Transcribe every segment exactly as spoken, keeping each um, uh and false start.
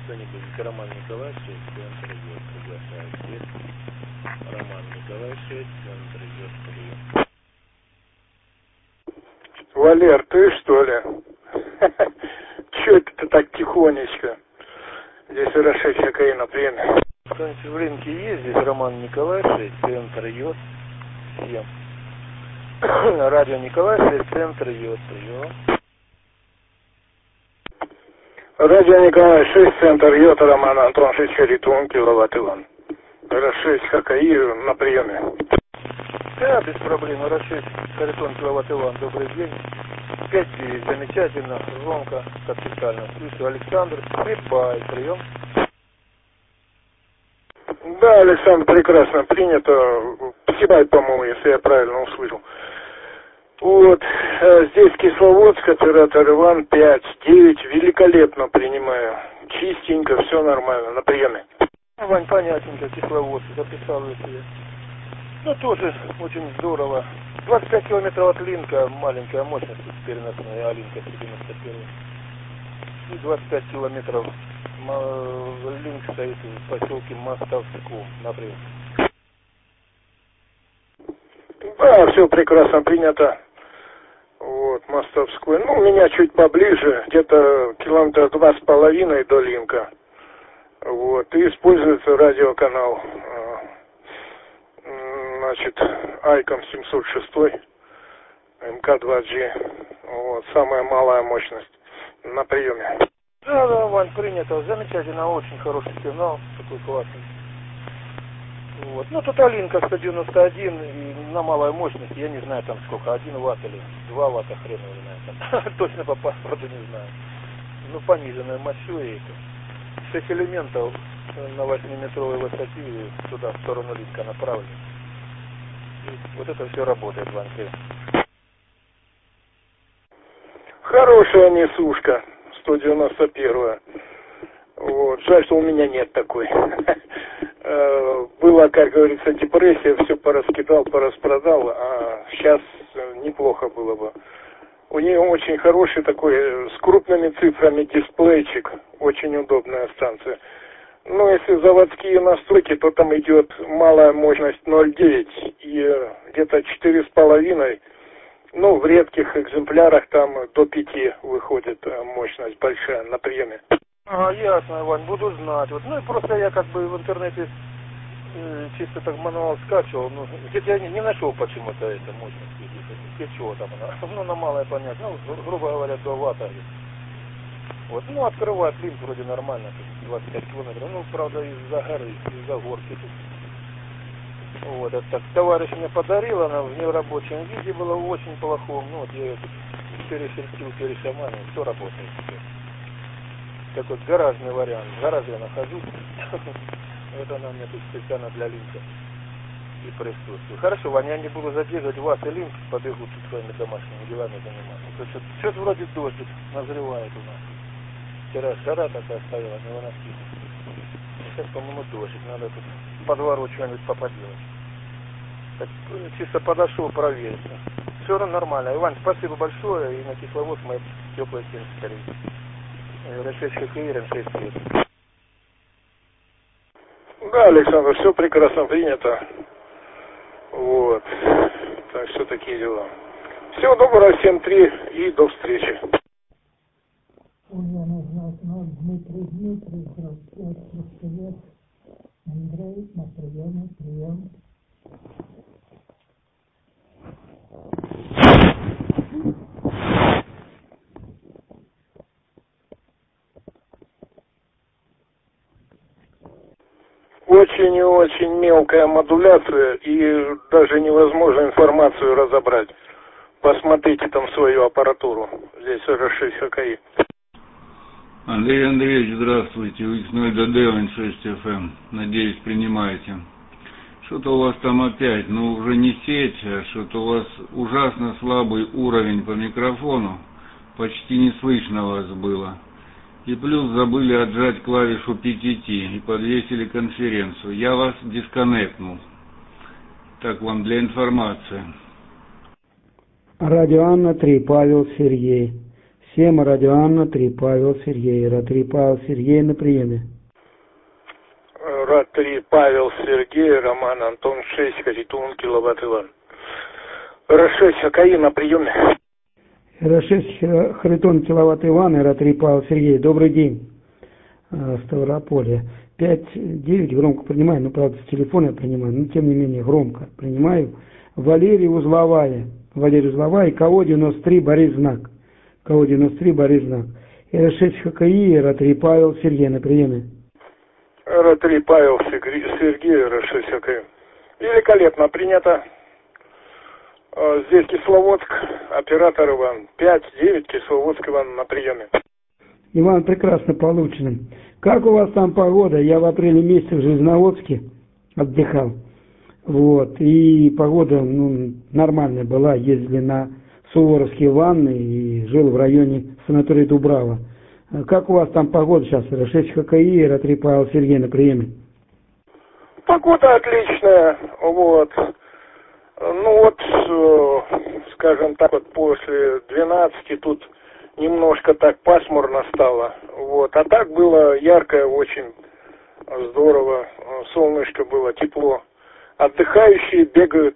кто-нибудь? Роман Николаевич, центр идет, приглашает здесь. Роман Николаевич, центр идет, прием. Валер, ты что ли? Чё это ты так тихонечко? Здесь расшедшая каина, прием. Кто-нибудь в рынке есть? Здесь Роман Николаевич, центр идет, всем. Радио Николаевич, центр идет, прием. Радио Николай шесть, центр Йота, Роман Антон шесть, Ритун, киловатт Иван. Расшесть ХКИ на приеме. Да, без проблем. Расшесть Харитон, киловатт Иван, добрый день. пять девять, замечательно, звонко, капитально. Слышу, Александр, прибавь, прием. Да, Александр, прекрасно принято. Спасибо, по-моему, если я правильно услышал. Вот, здесь Кисловодск, оператор Иван, пять девять, великолепно принимаю. Чистенько, все нормально, на приеме. Вань, понятненько, Кисловодск, записал я себе. Ну, тоже очень здорово. двадцать пять километров от Линка, маленькая мощность, переносная, а Линка девяносто первый. И двадцать пять километров Линк стоит в поселке Мостовску, например. Да, все прекрасно принято. Вот, Мостовской. Ну, у меня чуть поближе, где-то километра два с половиной до Линка. Вот, и используется радиоканал, значит, Айкон семьсот шесть, эм ка два джи. Вот, самая малая мощность на приеме. Да, да, Вань, принято. Замечательно, очень хороший сигнал, такой классный. Вот. Ну, тут Алинка сто девяносто один и на малой мощности, я не знаю там сколько, один ватт или два ватта, хрен его знает. Точно по паспорту не знаю. Ну, пониженная мощью и это. шесть элементов на восьмиметровой высоте туда, в сторону Линка направлены. И вот это все работает, Вань. Хорошая несушка, сто девяносто один. Вот, жаль, что у меня нет такой. Была, как говорится, депрессия, все пораскидал, пораспродал, а сейчас неплохо было бы. У нее очень хороший такой, с крупными цифрами дисплейчик, очень удобная станция. Но если заводские настройки, то там идет малая мощность ноль девять и где-то четыре с половиной. Ну, в редких экземплярах там до пяти выходит мощность большая на приеме. А, ясно, Вань, буду знать. Вот, ну и просто я как бы в интернете э, чисто так мануал скачивал, ну, где-то я не, не нашел почему-то это мощность. Для чего там она? Ну, на малое понятно, ну, грубо говоря, два ватта. Вот, ну, открывает линк вроде нормально, двадцать пять километров, ну, правда, из-за горы, из-за горки тут. Вот, это так, товарищ мне подарил, она в нерабочем виде была, в очень плохом, ну, вот я это перешертил, перешаманил, все работает теперь. Такой гаражный вариант. В гараже я нахожусь. Это она мне тут специально для Линка и присутствует. Хорошо, Ваня, я не буду задерживать вас и Линк, побегу тут своими домашними делами заниматься. Все вроде дождик назревает у нас. Вчера жара такая стояла, невыносимая. Сейчас, по-моему, дождик. Надо тут по двору что-нибудь поподелать. Так, чисто подошел проверить. Все равно нормально. Иван, спасибо большое. И на Кисловодск мои теплые семьи скорее. Расшедший Каирин шесть лет. Да, Александр, все прекрасно принято. Вот. Так что такие дела. Всего доброго, всем три и до встречи. Дмитрий, Дмитрий, здравствуйте, Андрей, на приеме, прием. Очень и очень мелкая модуляция, и даже невозможно информацию разобрать. Посмотрите там свою аппаратуру. Здесь эр шесть ХКИ. Андрей Андреевич, здравствуйте. Весной ДД шесть эф эм. Надеюсь, принимаете. Что-то у вас там опять, ну уже не сеть, а что-то у вас ужасно слабый уровень по микрофону. Почти не слышно вас было. И плюс забыли отжать клавишу пи ти ти и подвесили конференцию. Я вас дисконнектнул. Так вам для информации. Радио Анна три, Павел, Сергей. семь, радио Анна, три, Павел, Сергей. Ра три, Павел, Сергей на приеме. Ра три, Павел, Сергей, Роман, Антон, шесть, Харитон, Киловатт, Иван. Ра шесть, Хакаи на приеме. Ра шесть, Харитон, Киловатт, Иван, Ра три, Павел, Сергей. Добрый день. Ставрополье. пять девять громко принимаю, ну, правда, с телефона я принимаю, но, тем не менее, громко принимаю. Валерий Узловая. Валерий Узловая, КО девяносто три, Борис Знак. КО девяносто три, Борис Знак. Ра шесть, ХКИ, Ра три, Павел, Сергей на приеме. Ра три, Павел, Сергей, Ра шесть, ХКИ. Великолепно принято. Здесь Кисловодск, оператор Иван. пять девять, Кисловодск, Иван на приеме. Иван, прекрасно получено. Как у вас там погода? Я в апреле месяце в Железноводске отдыхал. Вот. И погода ну, нормальная была. Ездили на Суворовские ванны и жил в районе санатория Дубрава. Как у вас там погода сейчас? Ра шесть ХКИ, Ра три, Павел, Сергей на приеме. Погода отличная. Вот. Ну вот, скажем так, вот после двенадцати тут немножко так пасмурно стало, вот, а так было ярко, очень здорово, солнышко было, тепло, отдыхающие бегают,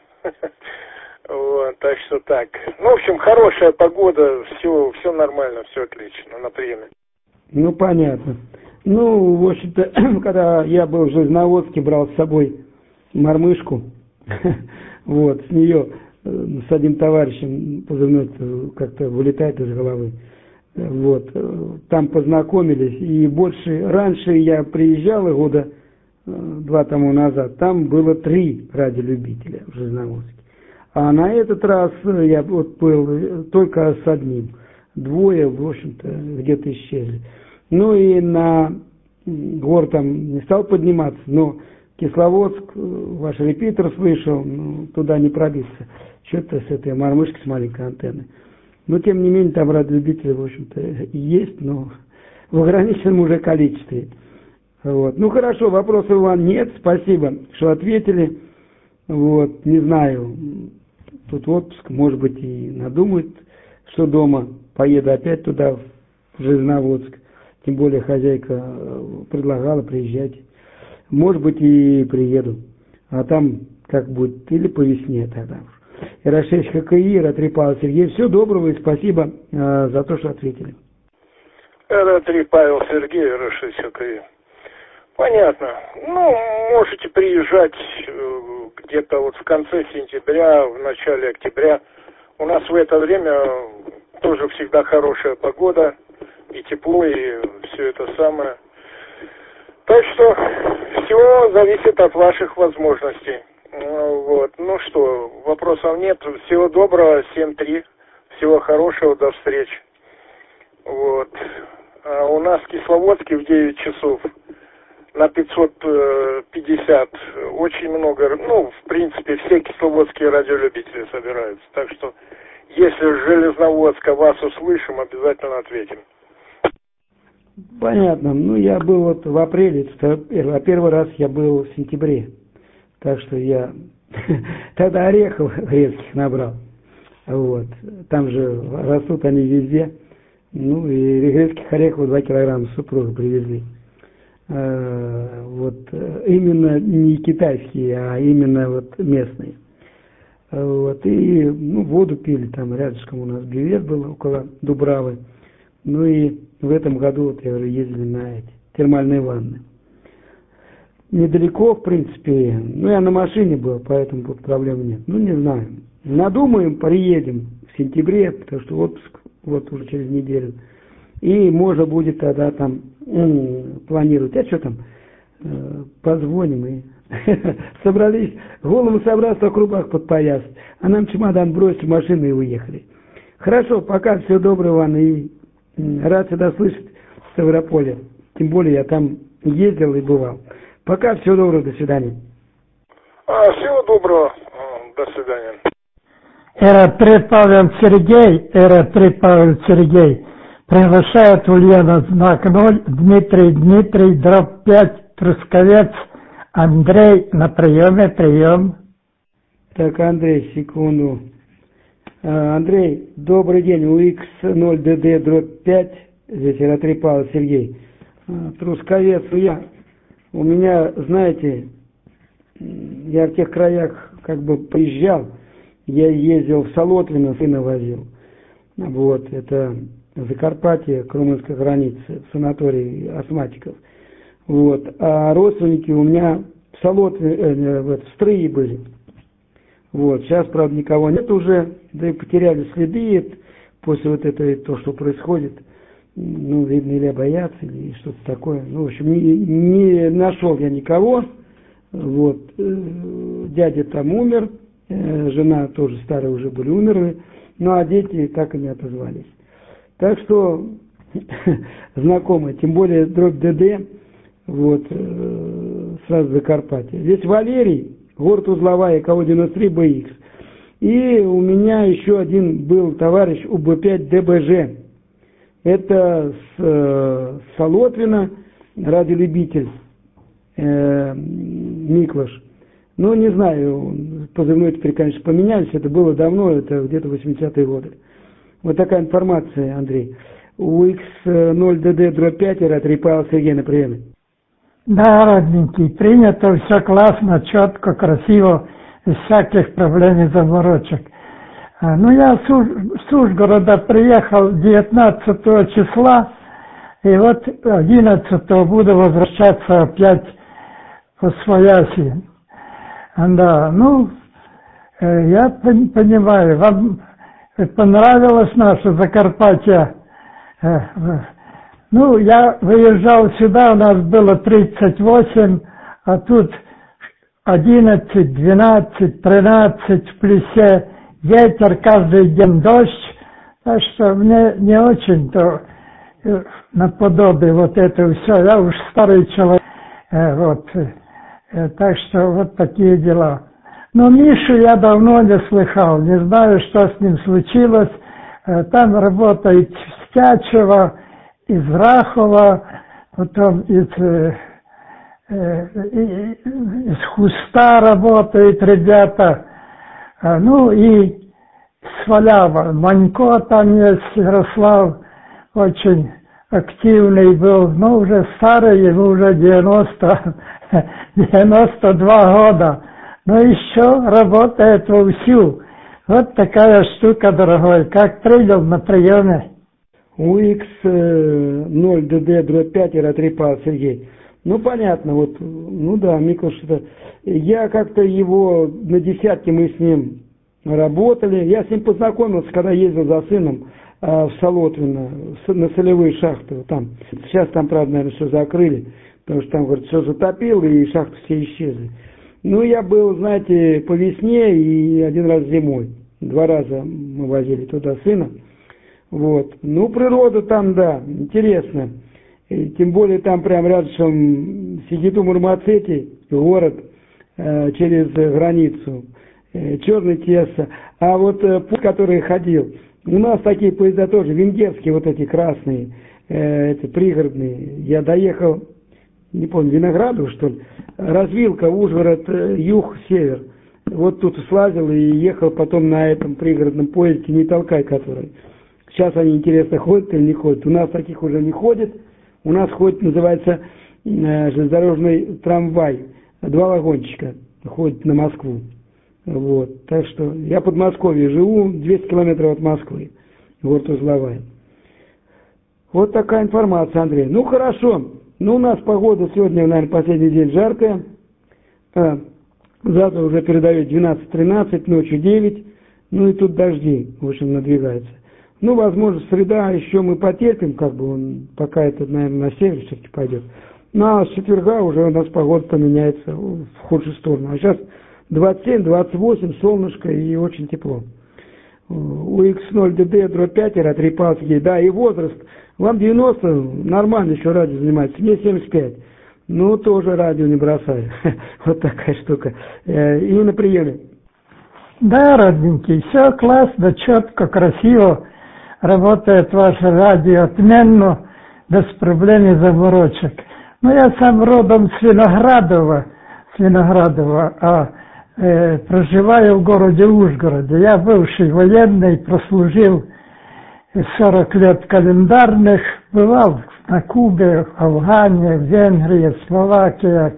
вот, так что так, ну, в общем, хорошая погода, все, все нормально, все отлично, на приеме. Ну, понятно. Ну, в общем-то, когда я был в Железноводске, брал с собой мормышку, вот, с нее с одним товарищем позывной как-то вылетает из головы. Вот, там познакомились, и больше, раньше я приезжал года два тому назад, там было три радиолюбителя в Железноводске. А на этот раз я вот был только с одним. Двое, в общем-то, где-то исчезли. Ну и на гор там не стал подниматься, но Кисловодск, ваш репетитор слышал, ну, туда не пробиться. Что-то с этой мормышкой с маленькой антенной. Но, тем не менее, там радиолюбители, в общем-то, есть, но в ограниченном уже количестве. Вот. Ну, хорошо, вопросов, Иван, нет. Спасибо, что ответили. Вот, не знаю, тут отпуск, может быть, и надумают, что дома. Поеду опять туда, в Железноводск. Тем более, хозяйка предлагала приезжать. Может быть, и приеду. А там как будет, или по весне тогда уж. Ра шесть ХКИ, Ра три, Павел, Сергей. Всего доброго и спасибо э, за то, что ответили. Ра три, Павел, Сергей, Ра шесть ХКИ. Понятно. Ну, можете приезжать э, где-то вот в конце сентября, в начале октября. У нас в это время тоже всегда хорошая погода, и тепло, и все это самое. Так что все зависит от ваших возможностей. Вот. Ну что, вопросов нет. Всего доброго, семь три. Всего хорошего, до встречи. Вот. А у нас в Кисловодске в девять часов на пятьсот пятьдесят очень много, ну, в принципе, все кисловодские радиолюбители собираются. Так что, если с Железноводска вас услышим, обязательно ответим. Понятно. Ну, я был вот в апреле, а первый раз я был в сентябре. Так что я тогда орехов грецких набрал. Вот. Там же растут они везде. Ну, и грецких орехов два килограмма супруга привезли. А, вот именно не китайские, а именно вот местные. Вот. И ну, воду пили, там рядышком у нас бювет был около Дубравы. Ну и в этом году, вот, я говорю, ездили на эти термальные ванны. Недалеко, в принципе, ну я на машине был, поэтому тут проблем нет. Ну не знаю. Надумаем, приедем в сентябре, потому что отпуск вот уже через неделю. И можно будет тогда там м- планировать. А что там? Э, позвоним и собрались, голову собраться, в рубах подпоясать. А нам чемодан бросили в машину и уехали. Хорошо, пока, всего доброго, Иван, и рад всегда слышать в Ставрополе. Тем более я там ездил и бывал. Пока, всего доброго, до свидания. А, всего доброго, до свидания. Ра три, Павел, Сергей, Ра три, Павел, Сергей. Приглашает Ульяна, знак ноль, Дмитрий, Дмитрий, дробь пять, Трусковец, Андрей, на приеме, прием. Так, Андрей, секунду. Андрей, добрый день, у икс ноль дэ дэ дробь пять, здесь Ратрипалов Сергей, Трусковец, я, у меня, знаете, я в тех краях как бы приезжал, я ездил в Солотвино, сына возил, вот, это Закарпатье, к румынской границе, в санатории астматиков, вот, а родственники у меня в Солотвино, э, в, в Стрые были. Вот, сейчас, правда, никого нет уже, да и потеряли следы после вот этого, то, что происходит. Ну, видно, или боятся, или что-то такое. Ну, в общем, не, не нашел я никого. Вот, дядя там умер, жена тоже старая уже были, умерли. Ну, а дети так и не отозвались. Так что, знакомые, тем более дробь ДД, вот, сразу Закарпатье. Здесь Валерий, город Узловая, ка девяносто три бэ икс. И у меня еще один был товарищ у бэ пять дэ бэ жэ. Это с э, Солотвина, радиолюбитель э, Миклаш. Ну, не знаю, позывной теперь, конечно, поменялись. Это было давно, это где-то восьмидесятые годы. Вот такая информация, Андрей. У икс ноль дэ дэ дробь пять Ратрипалов Сергей на приеме. Да, родненький, принято, все классно, четко, красиво, без всяких проблем и заморочек. Ну, я с Ужгорода приехал девятнадцатого числа, и вот одиннадцатого буду возвращаться опять по Свояси. Да, ну, я понимаю, вам понравилось наше Закарпатье? Ну, я выезжал сюда, у нас было тридцать восемь, а тут одиннадцать, двенадцать, тринадцать в плюсе, ветер, каждый день дождь, так что мне не очень-то наподобие вот это все, я уж старый человек, вот, так что вот такие дела. Но Мишу я давно не слыхал, не знаю, что с ним случилось, там работает Стячева, из Рахова, потом из, э, э, из Хуста работают ребята, а, ну и Свалява, Манько там есть, Ярослав, очень активный был, но уже старый, ему уже девяносто, девяносто два года, но еще работает вовсю. Вот такая штука, дорогой, как принял на приеме. У икс ноль дэ дэ дробь пять Ратрипалов Сергей. Ну, понятно, вот, ну да, Миклаш, что-то. Я как-то его, на десятке мы с ним работали. Я с ним познакомился, когда ездил за сыном э, в Солотвино, на солевые шахты. Вот там. Сейчас там, правда, наверное, все закрыли, потому что там, говорят, все затопило, и шахты все исчезли. Ну, я был, знаете, по весне и один раз зимой. Два раза мы возили туда сына. Вот. Ну, природа там, да, интересно. И тем более там прям рядышком Сигиту-Мурмацети, город, э, через границу, э, черный Тесса. А вот э, путь, который ходил, у нас такие поезда тоже, венгерские вот эти красные, э, эти пригородные. Я доехал, не помню, Виноградов, что ли, развилка, Ужгород, э, юг, север. Вот тут слазил и ехал потом на этом пригородном поезде, не толкай который. Сейчас они, интересно, ходят или не ходят. У нас таких уже не ходит. У нас ходит, называется, э, железнодорожный трамвай. Два вагончика ходят на Москву. Вот. Так что я под Подмосковье живу, двести километров от Москвы. Город Узловая. Вот такая информация, Андрей. Ну, хорошо. Ну, у нас погода сегодня, наверное, последний день жаркая. А, завтра уже передают двенадцать-тринадцать, ночью девять. Ну, и тут дожди, в общем, надвигаются. Ну, возможно, среда еще мы потерпим, как бы он, пока это, наверное, на север все-таки пойдет. Ну, а с четверга уже у нас погода поменяется в худшую сторону. А сейчас двадцать семь двадцать восемь, солнышко и очень тепло. У икс ноль дэ дэ дробь пять Ратрипалов Сергей, да, и возраст. Вам девяносто, нормально еще радио занимается, мне семьдесят пять. Ну, тоже радио не бросаю. Вот такая штука. И на приеме. Да, родненький, все классно, четко, красиво. Работает ваше радио отменно, без проблем и заморочек. Но я сам родом с Виноградова, с Виноградова, а э, проживаю в городе Ужгороде. Я бывший военный, прослужил сорок лет календарных, бывал на Кубе, в Афгане, в Венгрии, Словакия,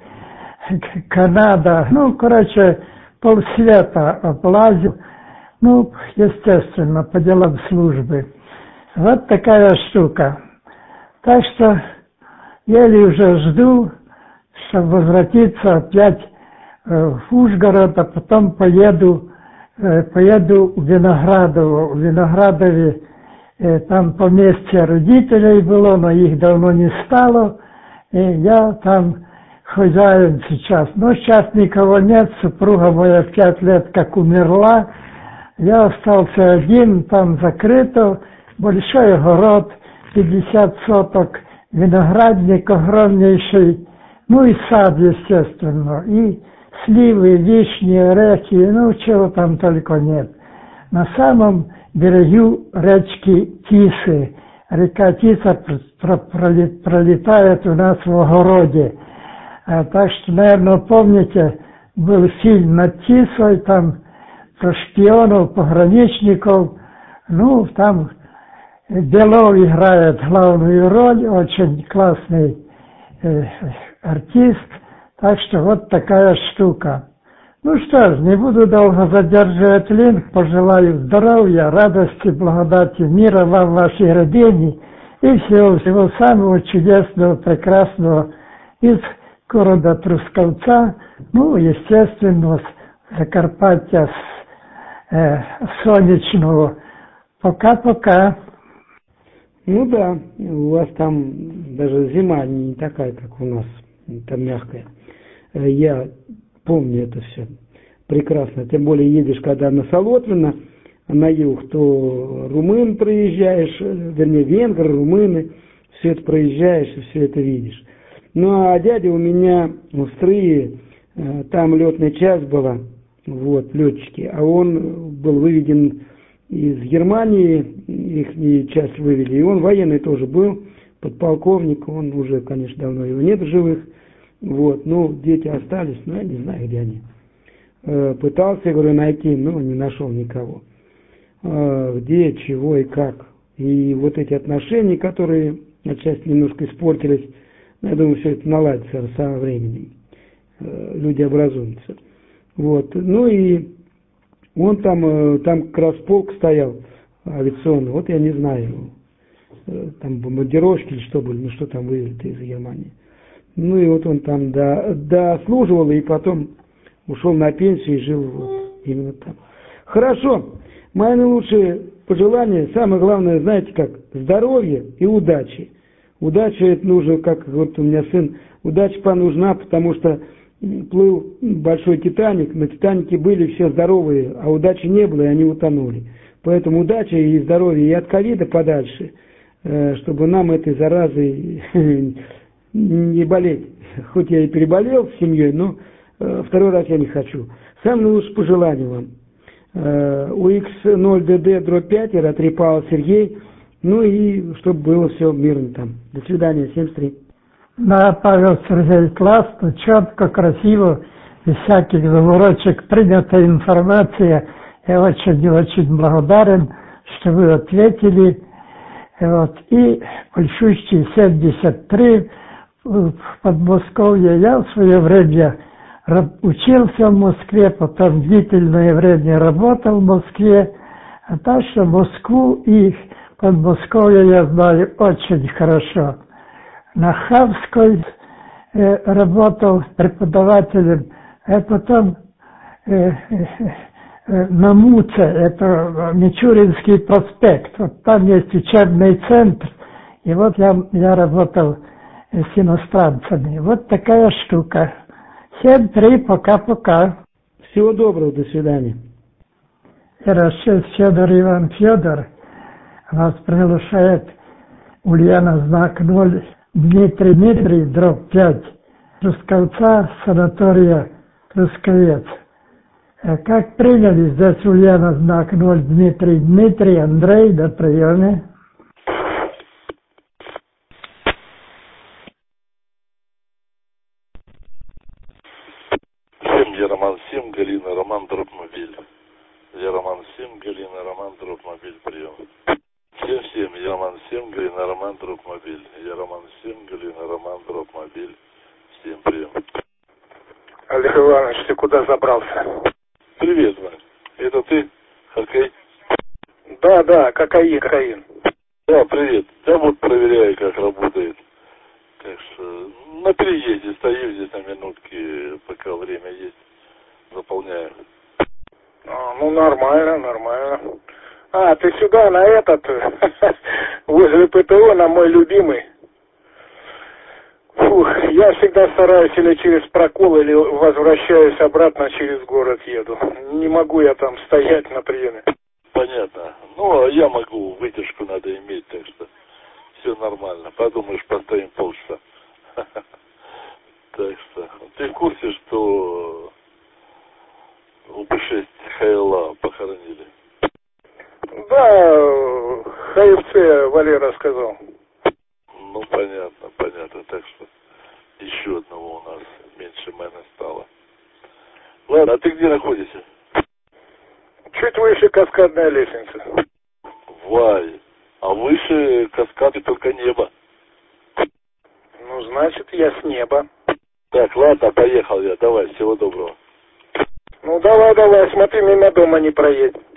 Канада. Ну, короче, полсвета облазил. Ну, естественно, по делам службы. Вот такая штука. Так что еле уже жду, чтобы возвратиться опять в Ужгород, а потом поеду, поеду в Виноградово. В Виноградове там поместье родителей было, но их давно не стало, и я там хозяин сейчас. Но сейчас никого нет, супруга моя в пять лет как умерла, я остался один, там закрыто, большой огород, пятьдесят соток, виноградник огромнейший, ну и сад, естественно, и сливы, вишни, орехи, ну чего там только нет. На самом берегу речки Тисы, река Тиса пролетает у нас в огороде. Так что, наверное, помните, был фильм над Тисой, там про шпионов, пограничников, ну, там Белов играет главную роль, очень классный э, артист, так что вот такая штука. Ну что ж, не буду долго задерживать линк, пожелаю здоровья, радости, благодати, мира вам, вашей родине и всего-всего самого чудесного, прекрасного из города Трускавца, ну, естественно, с Закарпаття, с э, солнечного. Пока-пока. Ну да, у вас там даже зима не такая, как у нас, там мягкая. Я помню это все прекрасно. Тем более едешь, когда на Солотвино, на юг, то румын проезжаешь, вернее, венгры, румыны, все это проезжаешь и все это видишь. Ну а дядя у меня в Стрые, там летная часть была, вот, летчики, а он был выведен из Германии, их часть вывели, и он военный тоже был, подполковник, он уже, конечно, давно его нет в живых, вот, ну, дети остались, но я не знаю, где они. Пытался, я говорю, найти, но не нашел никого. Где, чего и как. И вот эти отношения, которые отчасти немножко испортились, я думаю, все это наладится со временем. Люди образуются. Вот. Ну и он там, там как раз полк стоял авиационный, вот я не знаю, там бомбардировки или что были, ну что там вывели-то из Германии. Ну и вот он там до, дослуживал и потом ушел на пенсию и жил вот именно там. Хорошо, мои наилучшие пожелания, самое главное, знаете как, здоровье и удачи. Удача это нужно, как вот у меня сын, удача нужна, потому что плыл большой Титаник, на Титанике были все здоровые, а удачи не было, и они утонули. Поэтому удача и здоровье и от ковида подальше, чтобы нам этой заразой не болеть. Хоть я и переболел с семьей, но второй раз я не хочу. Самое лучшее пожелание вам. У икс ноль дэ дэ дробь пять, Ратрипал Сергей, ну и чтобы было все мирно там. До свидания, семьдесят три. Да, Павел Сергей, классно, четко, красиво, без всяких заморочек, принятая информация. Я очень и очень благодарен, что вы ответили. Вот. И большущий семьдесят три в Подмосковье. Я в свое время учился в Москве, потом длительное время работал в Москве. А так что Москву и Подмосковье я знаю очень хорошо. На Хавской э, работал преподавателем, а потом э, э, э, на Муце, это Мичуринский проспект, вот там есть учебный центр, и вот я, я работал с иностранцами. Вот такая штука. семь три, пока-пока. Всего доброго, до свидания. Ярошев Федор Иван Федор вас приглашает Ульяна знак ноль. Дмитрий Дмитрий, дробь пять, Трусковца, санатория Трусковец. Как приняли здесь Ульяна, знак ноль, Дмитрий Дмитрий, Андрей, до приема. семьдесят Я Роман Сим, Галина, Роман, Дропмобиль. Я Роман Сим, Галина, Роман, Дропмобиль, прием. Всем-всем, я Роман Сим, Галина, Роман, Дропмобиль. Я Роман Сим, Галина, Роман, Дропмобиль. Всем прием. Олег Иванович, ты куда забрался? Привет, Вань. Это ты? Хоккей? Да, да, кокаин, кокаин. Да, привет. Да вот проверяю, как работает. Так что на переезде стою здесь на минутке, пока время есть. Заполняю. А, ну, нормально, нормально. А, ты сюда, на этот, возле ПТО, на мой любимый. Фух, я всегда стараюсь или через прокол, или возвращаюсь обратно через город еду. Не могу я там стоять на приеме. Понятно. Ну, а я могу, выдержку надо иметь, так что все нормально. Подумаешь, постоим полчаса. Так что, ты в курсе, что У Б шесть ХЛА похоронили? Да, ХФЦ Валера сказал. Ну, понятно, понятно. Так что еще одного у нас меньше мэна стало. Ладно, а ты где находишься? Чуть выше каскадная лестница. Вай, а выше каскады только небо. Ну, значит, я с неба. Так, ладно, поехал я. Давай, всего доброго. Ну, давай, давай, смотри, мимо дома не проедь.